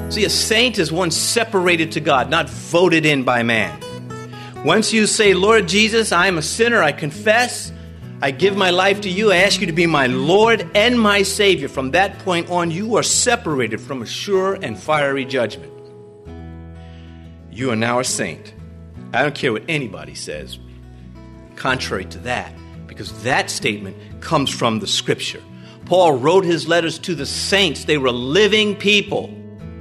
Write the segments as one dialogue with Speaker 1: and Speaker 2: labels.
Speaker 1: See, a saint is one separated to God, not voted in by man. Once you say, Lord Jesus, I am a sinner, I confess, I give my life to you, I ask you to be my Lord and my Savior. From that point on, you are separated from a sure and fiery judgment. You are now a saint. I don't care what anybody says, contrary to that, because that statement comes from the Scripture. Paul wrote his letters to the saints. They were living people.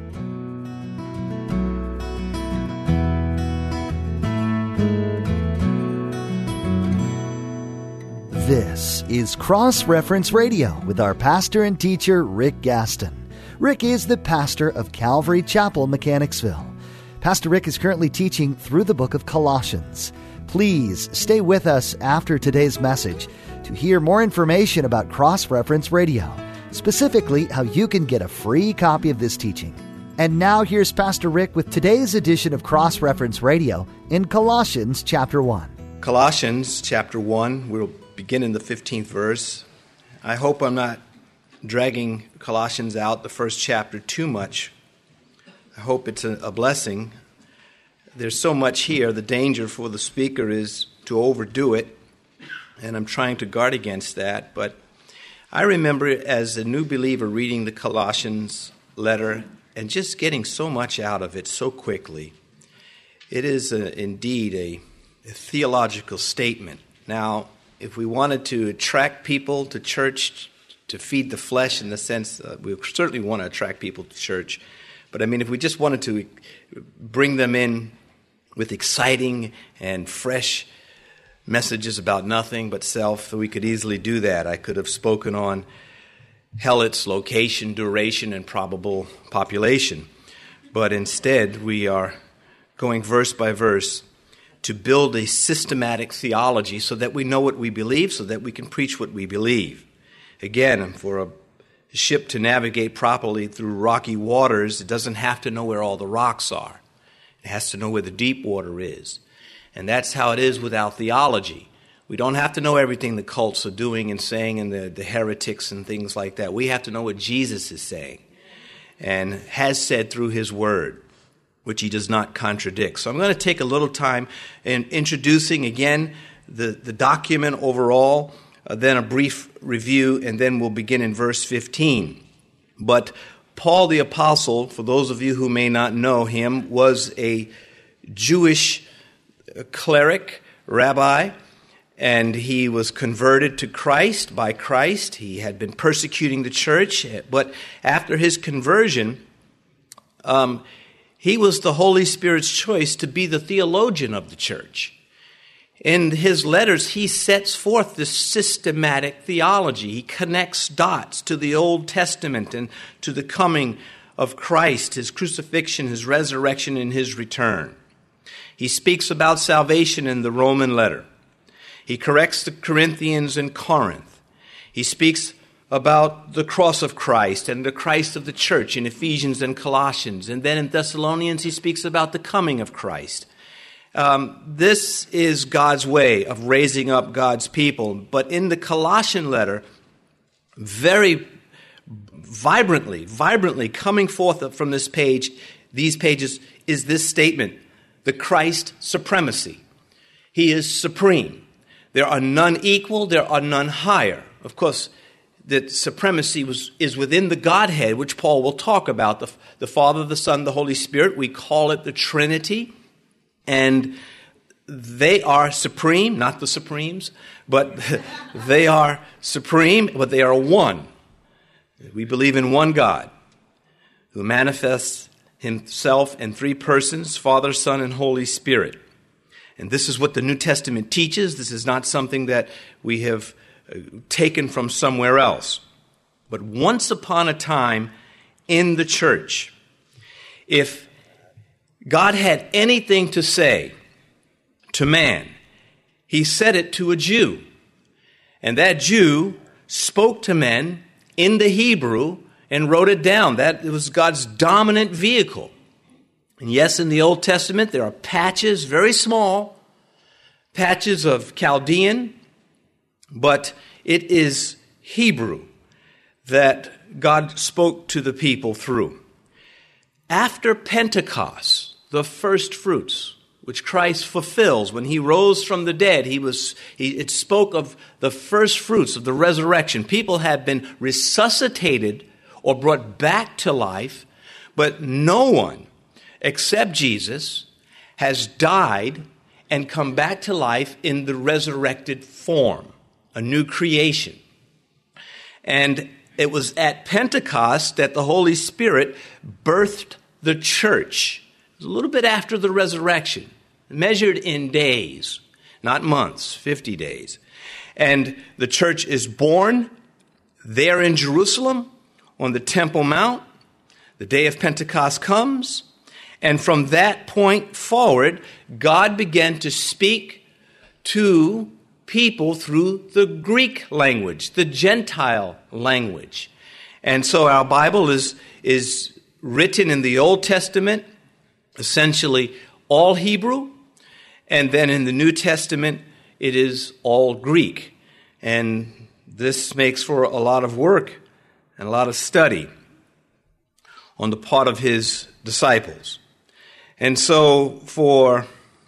Speaker 2: This is Cross Reference Radio with our pastor and teacher, Rick Gaston. Rick is the pastor of Calvary Chapel, Mechanicsville. Pastor Rick is currently teaching through the book of Colossians. Please stay with us after today's message to hear more information about Cross Reference Radio, specifically how you can get a free copy of this teaching. And now here's Pastor Rick with today's edition of Cross Reference Radio in Colossians chapter 1.
Speaker 1: Colossians chapter 1, we'll begin in the 15th verse. I hope I'm not dragging Colossians out, the first chapter, too much. I hope it's a blessing. There's so much here. The danger for the speaker is to overdo it, and I'm trying to guard against that. But I remember as a new believer reading the Colossians letter and just getting so much out of it so quickly. It is indeed a theological statement. Now, if we wanted to attract people to church, to feed the flesh in the sense, we certainly want to attract people to church. But I mean, if we just wanted to bring them in with exciting and fresh messages about nothing but self, we could easily do that. I could have spoken on hell, its location, duration, and probable population. But instead, we are going verse by verse to build a systematic theology so that we know what we believe, so that we can preach what we believe. Again, for a ship to navigate properly through rocky waters, it doesn't have to know where all the rocks are. It has to know where the deep water is. And that's how it is with our theology. We don't have to know everything the cults are doing and saying and the heretics and things like that. We have to know what Jesus is saying and has said through his word, which he does not contradict. So I'm going to take a little time in introducing again the document overall, then a brief review, and then we'll begin in verse 15. But Paul the Apostle, for those of you who may not know him, was a Jewish cleric, rabbi, and he was converted to Christ by Christ. He had been persecuting the church, but after his conversion, he was the Holy Spirit's choice to be the theologian of the church. In his letters, he sets forth this systematic theology. He connects dots to the Old Testament and to the coming of Christ, his crucifixion, his resurrection, and his return. He speaks about salvation in the Roman letter. He corrects the Corinthians in Corinth. He speaks about the cross of Christ and the Christ of the church in Ephesians and Colossians. And then in Thessalonians, he speaks about the coming of Christ. This is God's way of raising up God's people. But in the Colossian letter, very vibrantly coming forth from this page, these pages, is this statement: the Christ supremacy. He is supreme. There are none equal, there are none higher. Of course, that supremacy is within the Godhead, which Paul will talk about, the Father, the Son, the Holy Spirit. We call it the Trinity. And they are supreme, not the Supremes, but they are supreme, but they are one. We believe in one God who manifests himself in three persons, Father, Son, and Holy Spirit. And this is what the New Testament teaches. This is not something that we have taken from somewhere else. But once upon a time in the church, if God had anything to say to man, he said it to a Jew. And that Jew spoke to men in the Hebrew and wrote it down. That was God's dominant vehicle. And yes, in the Old Testament, there are patches, very small, patches of Chaldean, but it is Hebrew that God spoke to the people through. After Pentecost, the first fruits, which Christ fulfills when he rose from the dead, it spoke of the first fruits of the resurrection. People had been resuscitated or brought back to life, but no one except Jesus has died and come back to life in the resurrected form, a new creation. And it was at Pentecost that the Holy Spirit birthed the church. It was a little bit after the resurrection, measured in days, not months, 50 days. And the church is born there in Jerusalem on the Temple Mount. The day of Pentecost comes, and from that point forward, God began to speak to people through the Greek language, the Gentile language. And so our Bible is written in the Old Testament, essentially all Hebrew, and then in the New Testament, it is all Greek. And this makes for a lot of work and a lot of study on the part of his disciples. And so for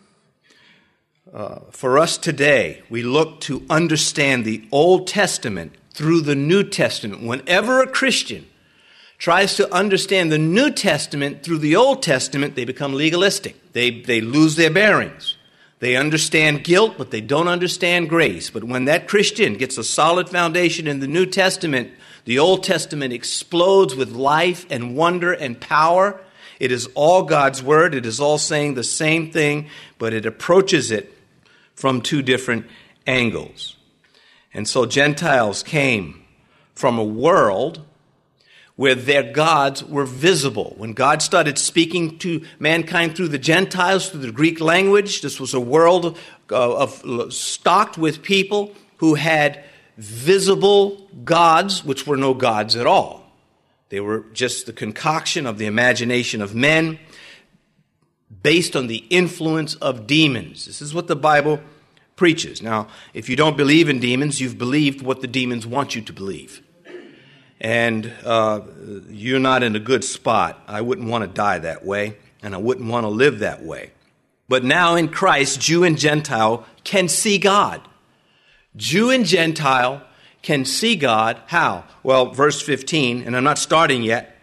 Speaker 1: us today, we look to understand the Old Testament through the New Testament. Whenever a Christian tries to understand the New Testament through the Old Testament, they become legalistic. They lose their bearings. They understand guilt, but they don't understand grace. But when that Christian gets a solid foundation in the New Testament, the Old Testament explodes with life and wonder and power. It is all God's Word. It is all saying the same thing, but it approaches it from two different angles. And so Gentiles came from a world where their gods were visible. When God started speaking to mankind through the Gentiles, through the Greek language, this was a world stocked with people who had visible gods, which were no gods at all. They were just the concoction of the imagination of men based on the influence of demons. This is what the Bible preaches. Now, if you don't believe in demons, you've believed what the demons want you to believe. And you're not in a good spot. I wouldn't want to die that way, and I wouldn't want to live that way. But now in Christ, Jew and Gentile can see God. Jew and Gentile can see God. How? Well, verse 15, and I'm not starting yet.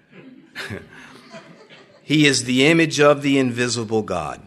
Speaker 1: He is the image of the invisible God.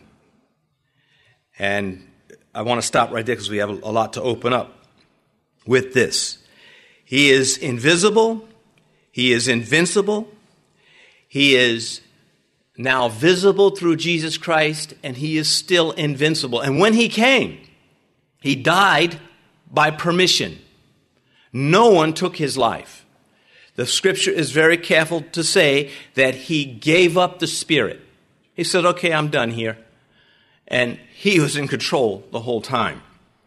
Speaker 1: And I want to stop right there because we have a lot to open up with this. He is invisible. He is invincible. He is now visible through Jesus Christ, and he is still invincible. And when he came, he died by permission. No one took his life. The scripture is very careful to say that he gave up the spirit. He said, okay, I'm done here. And he was in control the whole time.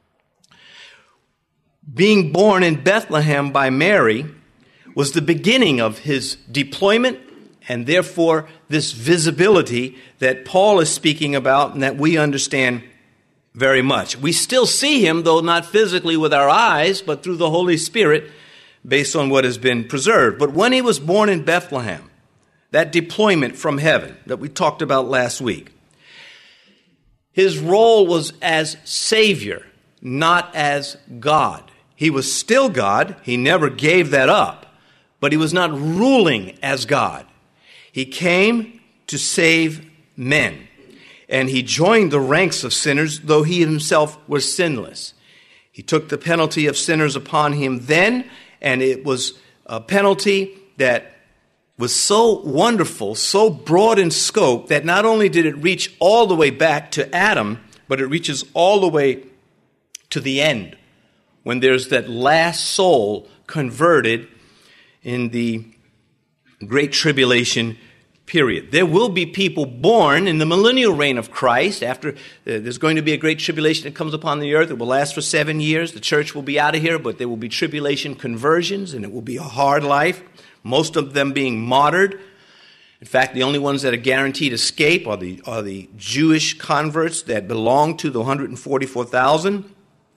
Speaker 1: Being born in Bethlehem by Mary was the beginning of his deployment, and therefore this visibility that Paul is speaking about and that we understand very much. We still see him, though not physically with our eyes, but through the Holy Spirit based on what has been preserved. But when he was born in Bethlehem, that deployment from heaven that we talked about last week, his role was as Savior, not as God. He was still God. He never gave that up. But he was not ruling as God. He came to save men. And he joined the ranks of sinners, though he himself was sinless. He took the penalty of sinners upon him then, and it was a penalty that was so wonderful, so broad in scope, that not only did it reach all the way back to Adam, but it reaches all the way to the end, when there's that last soul converted in the Great Tribulation period. There will be people born in the millennial reign of Christ. After there's going to be a great tribulation that comes upon the earth. It will last for 7 years. The church will be out of here, but there will be tribulation conversions, and it will be a hard life, most of them being martyred. In fact, the only ones that are guaranteed escape are the Jewish converts that belong to the 144,000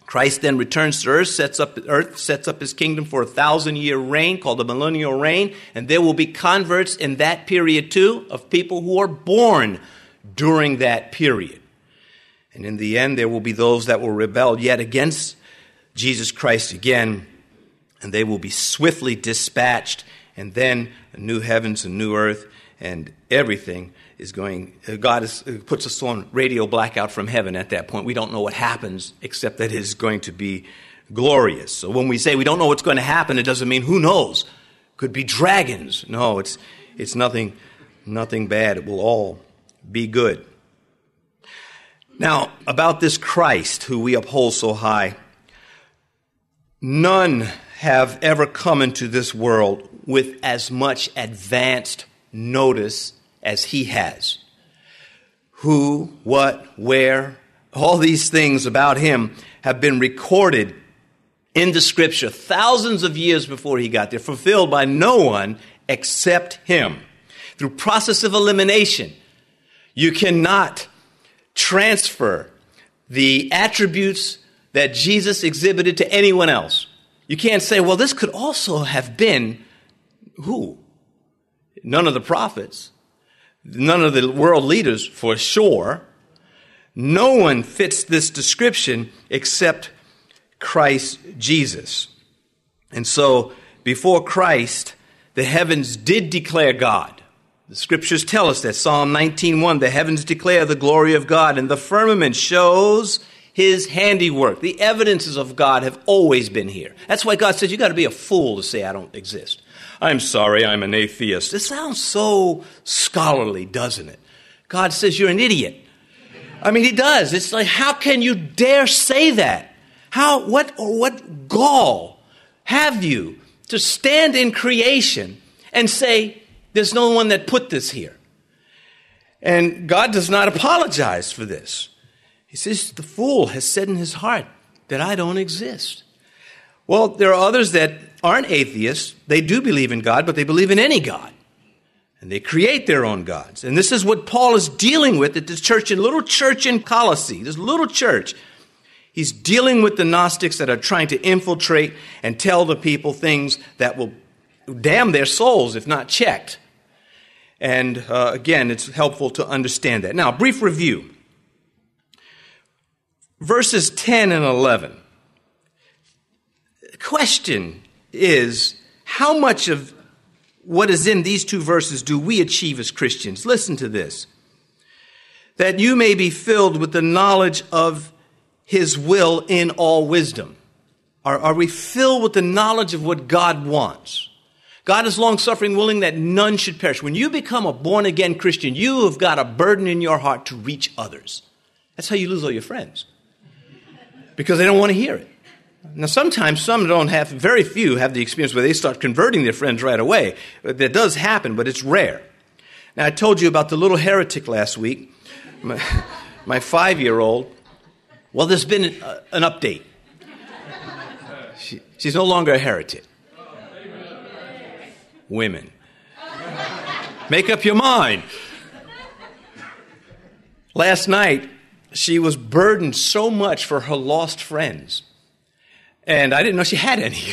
Speaker 1: Christ then returns to earth, sets up his kingdom for a 1,000-year reign called the millennial reign, and there will be converts in that period too of people who are born during that period. And in the end, there will be those that will rebel yet against Jesus Christ again, and they will be swiftly dispatched, and then a new heavens and new earth, and everything is going, God puts us on radio blackout from heaven at that point. We don't know what happens except that it is going to be glorious. So when we say we don't know what's going to happen, it doesn't mean who knows. Could be dragons. No, it's nothing bad. It will all be good. Now, about this Christ who we uphold so high, none have ever come into this world with as much advanced notice as he has. Who, what, where, all these things about him have been recorded in the Scripture thousands of years before he got there, fulfilled by no one except him. Through process of elimination, you cannot transfer the attributes that Jesus exhibited to anyone else. You can't say, well, this could also have been who? None of the prophets. None of the world leaders, for sure. No one fits this description except Christ Jesus. And so, before Christ, the heavens did declare God. The Scriptures tell us that. Psalm 19:1, the heavens declare the glory of God, and the firmament shows his handiwork. The evidences of God have always been here. That's why God says you got to be a fool to say I don't exist. I'm sorry, I'm an atheist. It sounds so scholarly, doesn't it? God says you're an idiot. I mean, he does. It's like, how can you dare say that? What gall have you to stand in creation and say, there's no one that put this here? And God does not apologize for this. He says, the fool has said in his heart that I don't exist. Well, there are others that aren't atheists. They do believe in God, but they believe in any God. And they create their own gods. And this is what Paul is dealing with at this church, little church in Colossae, this little church. He's dealing with the Gnostics that are trying to infiltrate and tell the people things that will damn their souls if not checked. And again, it's helpful to understand that. Now, brief review. Verses 10 and 11. The question is, how much of what is in these two verses do we achieve as Christians? Listen to this. That you may be filled with the knowledge of his will in all wisdom. Are we filled with the knowledge of what God wants? God is long-suffering, willing that none should perish. When you become a born-again Christian, you have got a burden in your heart to reach others. That's how you lose all your friends. Because they don't want to hear it. Now, sometimes very few have the experience where they start converting their friends right away. That does happen, but it's rare. Now, I told you about the little heretic last week, my 5-year-old. Well, there's been an update. She's no longer a heretic. Women. Make up your mind. Last night, she was burdened so much for her lost friends. And I didn't know she had any.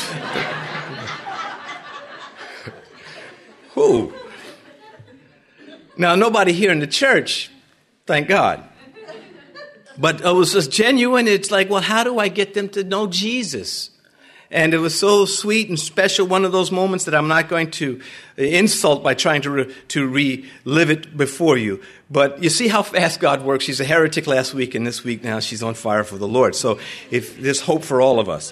Speaker 1: Who? Now, nobody here in the church, thank God. But it was just genuine. It's like, well, how do I get them to know Jesus? And it was so sweet and special, one of those moments that I'm not going to insult by trying to relive it before you. But you see how fast God works. She's a heretic last week, and this week now she's on fire for the Lord. So if there's hope for all of us.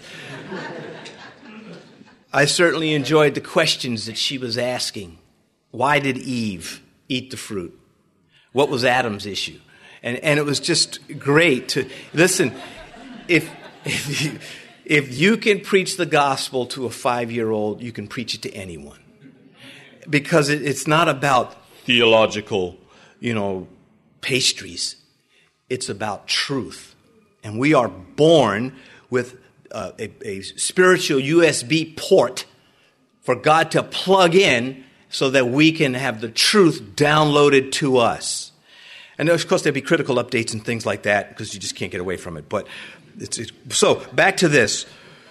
Speaker 1: I certainly enjoyed the questions that she was asking. Why did Eve eat the fruit? What was Adam's issue? And it was just great to listen. If you can preach the gospel to a 5-year-old, you can preach it to anyone. Because it's not about theological, pastries. It's about truth. And we are born with a spiritual USB port for God to plug in so that we can have the truth downloaded to us. And of course, there'll be critical updates and things like that because you just can't get away from it. But So back to this.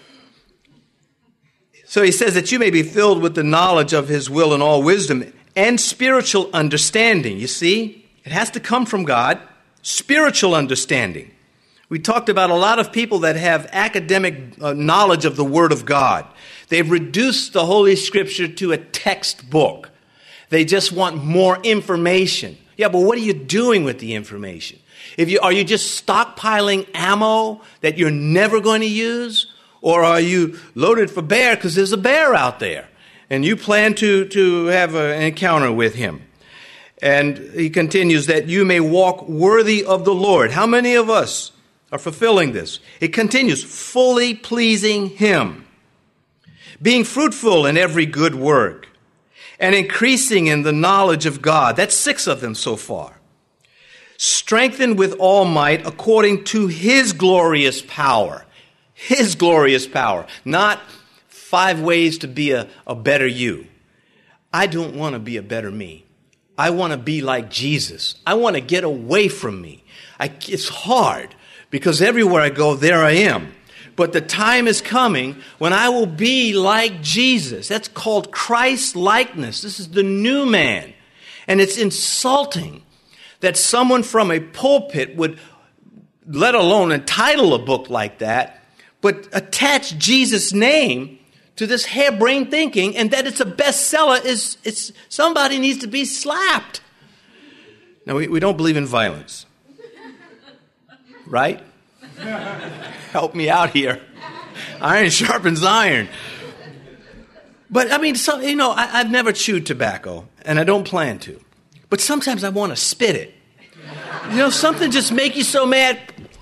Speaker 1: So he says that you may be filled with the knowledge of his will and all wisdom and spiritual understanding. You see, it has to come from God. Spiritual understanding. We talked about a lot of people that have academic knowledge of the Word of God. They've reduced the Holy Scripture to a textbook. They just want more information. Yeah, but what are you doing with the information? Are you just stockpiling ammo that you're never going to use? Or are you loaded for bear because there's a bear out there and you plan to have an encounter with him? And he continues that you may walk worthy of the Lord. How many of us are fulfilling this? It continues, fully pleasing him, being fruitful in every good work, and increasing in the knowledge of God. That's 6 of them so far. Strengthened with all might according to his glorious power. His glorious power. Not 5 ways to be a better you. I don't want to be a better me. I want to be like Jesus. I want to get away from me. It's hard because everywhere I go, there I am. But the time is coming when I will be like Jesus. That's called Christ-likeness. This is the new man. And it's insulting that someone from a pulpit would, let alone entitle a book like that, but attach Jesus' name to this harebrained thinking, and that it's a bestseller is somebody needs to be slapped. Now, we don't believe in violence. Right? Help me out here. Iron sharpens iron. But, I mean, I've never chewed tobacco, and I don't plan to. But sometimes I want to spit it. Something just make you so mad.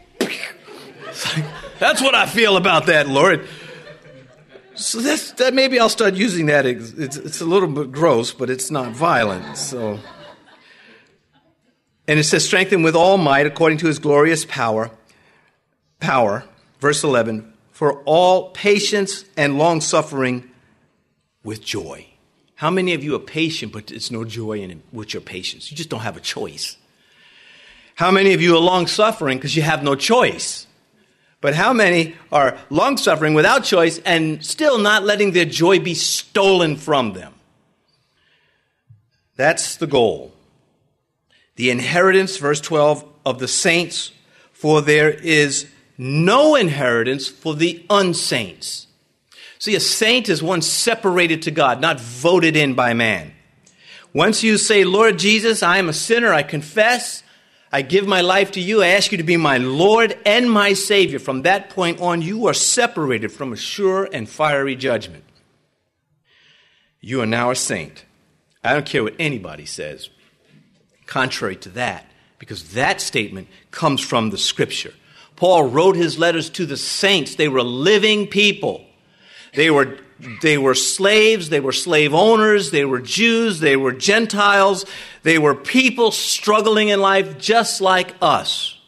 Speaker 1: That's what I feel about that, Lord. So that maybe I'll start using that. It's a little bit gross, but it's not violent. So, and it says, strengthen with all might according to his glorious power. Verse 11, for all patience and long-suffering with joy. How many of you are patient, but there's no joy in it with your patience? You just don't have a choice. How many of you are long-suffering because you have no choice? But how many are long-suffering without choice and still not letting their joy be stolen from them? That's the goal. The inheritance, verse 12, of the saints, for there is no inheritance for the unsaints. See, a saint is one separated to God, not voted in by man. Once you say, Lord Jesus, I am a sinner, I confess, I give my life to you, I ask you to be my Lord and my Savior. From that point on, you are separated from a sure and fiery judgment. You are now a saint. I don't care what anybody says, contrary to that, because that statement comes from the Scripture. Paul wrote his letters to the saints. They were living people. They were slaves, they were slave owners, they were Jews, they were Gentiles, they were people struggling in life just like us.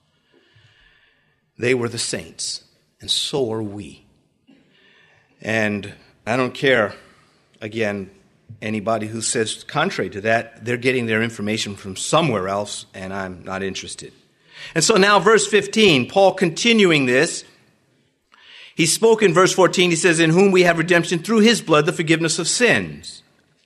Speaker 1: They were the saints, and so are we. And I don't care, again, anybody who says contrary to that, they're getting their information from somewhere else, and I'm not interested. And so now verse 15, Paul continuing this, he spoke in verse 14, he says, in whom we have redemption through his blood, the forgiveness of sins.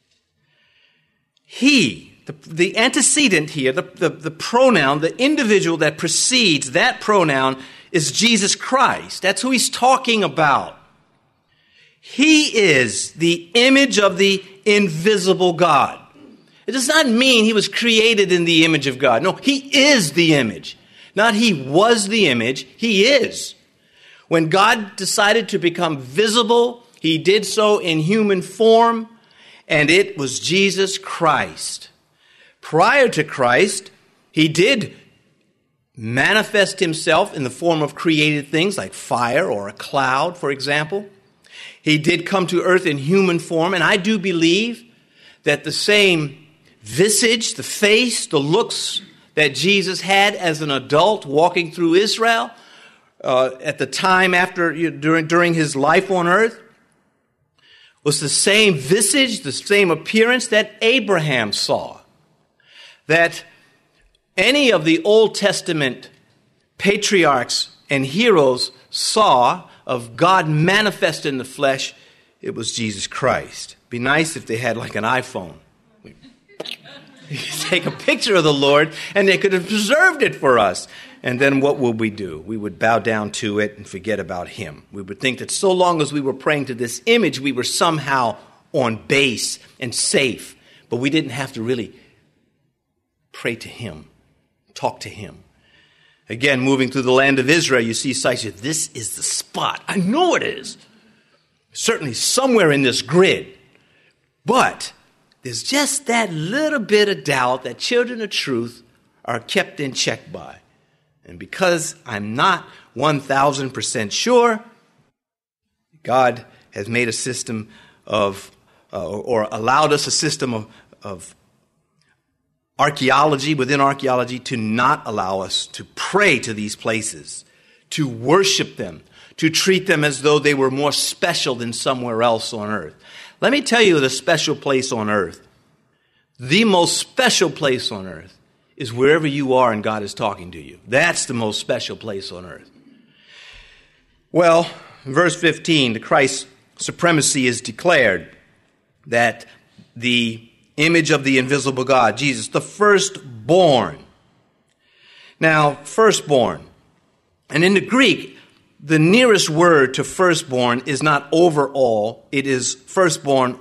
Speaker 1: He, the antecedent here, the pronoun, the individual that precedes that pronoun is Jesus Christ. That's who he's talking about. He is the image of the invisible God. It does not mean he was created in the image of God. No, he is the image. Not he was the image, he is. When God decided to become visible, he did so in human form, and it was Jesus Christ. Prior to Christ, he did manifest himself in the form of created things like fire or a cloud, for example. He did come to earth in human form, and I do believe that the same visage, the face, the looks that Jesus had as an adult walking through Israel at the time during his life on earth was the same visage, the same appearance that Abraham saw. That any of the Old Testament patriarchs and heroes saw of God manifest in the flesh, it was Jesus Christ. Be nice if they had like an iPhone. You take a picture of the Lord, and they could have preserved it for us. And then what would we do? We would bow down to it and forget about him. We would think that so long as we were praying to this image, we were somehow on base and safe. But we didn't have to really pray to him, talk to him. Again, moving through the land of Israel, you see sites. This is the spot. I know it is. Certainly somewhere in this grid. But there's just that little bit of doubt that children of truth are kept in check by. And because I'm not 1,000% sure, God has made a system of, or allowed us a system of archaeology, within archaeology, to not allow us to pray to these places, to worship them, to treat them as though they were more special than somewhere else on earth. Let me tell you the special place on earth. The most special place on earth is wherever you are and God is talking to you. That's the most special place on earth. Well, in verse 15, the Christ's supremacy is declared, that the image of the invisible God, Jesus, the firstborn. Now, firstborn. And in the Greek, the nearest word to firstborn is not overall. It is firstborn,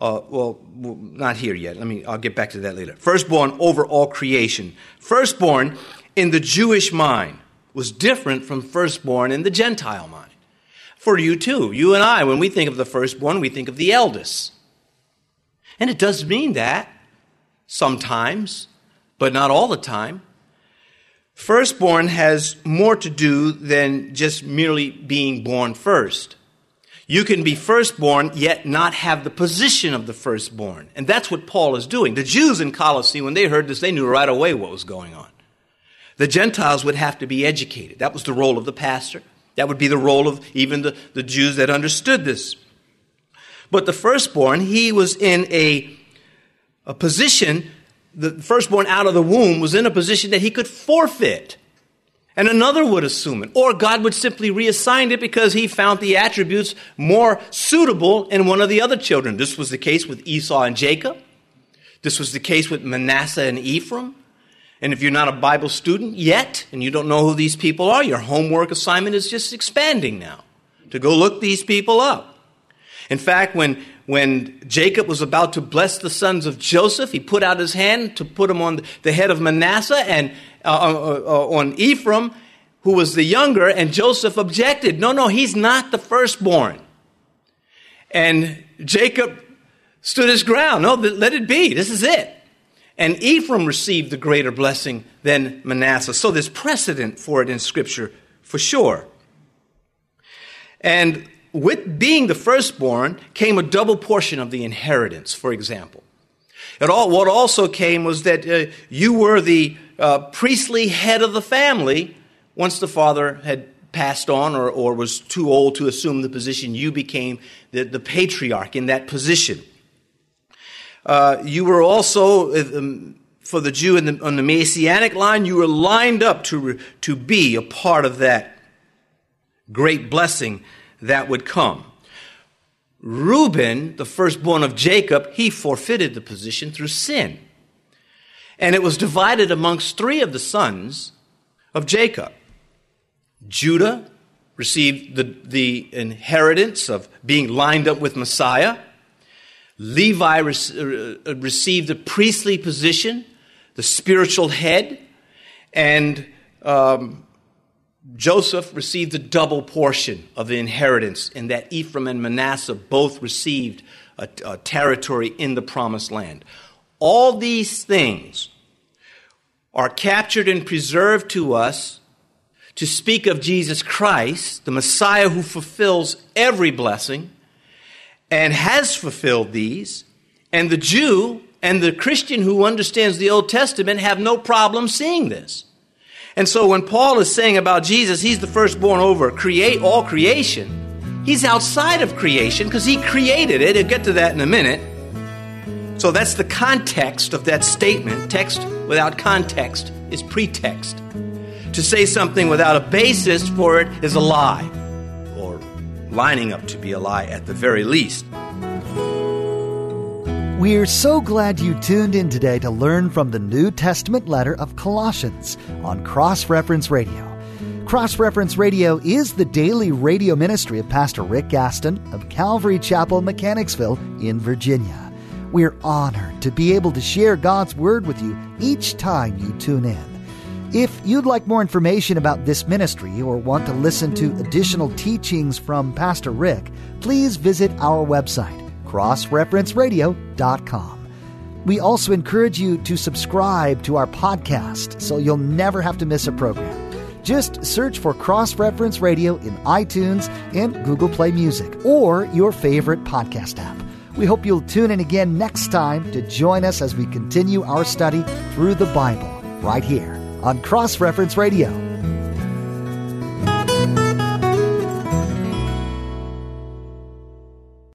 Speaker 1: not here yet. I'll get back to that later. Firstborn over all creation. Firstborn in the Jewish mind was different from firstborn in the Gentile mind. For you too, you and I, when we think of the firstborn, we think of the eldest. And it does mean that sometimes, but not all the time. Firstborn has more to do than just merely being born first. You can be firstborn, yet not have the position of the firstborn. And that's what Paul is doing. The Jews in Colossae, when they heard this, they knew right away what was going on. The Gentiles would have to be educated. That was the role of the pastor. That would be the role of even the Jews that understood this. But the firstborn, he was in a position, the firstborn out of the womb was in a position that he could forfeit. And another would assume it. Or God would simply reassign it because he found the attributes more suitable in one of the other children. This was the case with Esau and Jacob. This was the case with Manasseh and Ephraim. And if you're not a Bible student yet, and you don't know who these people are, your homework assignment is just expanding now to go look these people up. In fact, when Jacob was about to bless the sons of Joseph, he put out his hand to put them on the head of Manasseh and on Ephraim, who was the younger, and Joseph objected. No, he's not the firstborn. And Jacob stood his ground. No, let it be. This is it. And Ephraim received the greater blessing than Manasseh. So there's precedent for it in Scripture, for sure. And with being the firstborn came a double portion of the inheritance, for example. What also came was that you were the priestly head of the family. Once the father had passed on or was too old to assume the position, you became the patriarch in that position. You were also, for the Jew on the Messianic line, you were lined up to be a part of that great blessing that would come. Reuben, the firstborn of Jacob, he forfeited the position through sin. And it was divided amongst three of the sons of Jacob. Judah received the inheritance of being lined up with Messiah. Levi received the priestly position, the spiritual head, and Joseph received the double portion of the inheritance in that Ephraim and Manasseh both received a territory in the promised land. All these things are captured and preserved to us to speak of Jesus Christ, the Messiah who fulfills every blessing and has fulfilled these. And the Jew and the Christian who understands the Old Testament have no problem seeing this. And so when Paul is saying about Jesus, he's the firstborn over all creation, he's outside of creation because he created it. I'll get to that in a minute. So that's the context of that statement. Text without context is pretext. To say something without a basis for it is a lie, or lining up to be a lie at the very least.
Speaker 2: We're so glad you tuned in today to learn from the New Testament letter of Colossians on Cross Reference Radio. Cross Reference Radio is the daily radio ministry of Pastor Rick Gaston of Calvary Chapel, Mechanicsville in Virginia. We're honored to be able to share God's Word with you each time you tune in. If you'd like more information about this ministry or want to listen to additional teachings from Pastor Rick, please visit our website, crossreferenceradio.com. We also encourage you to subscribe to our podcast so you'll never have to miss a program. Just search for Cross Reference Radio in iTunes and Google Play Music or your favorite podcast app. We hope you'll tune in again next time to join us as we continue our study through the Bible right here on Cross Reference Radio.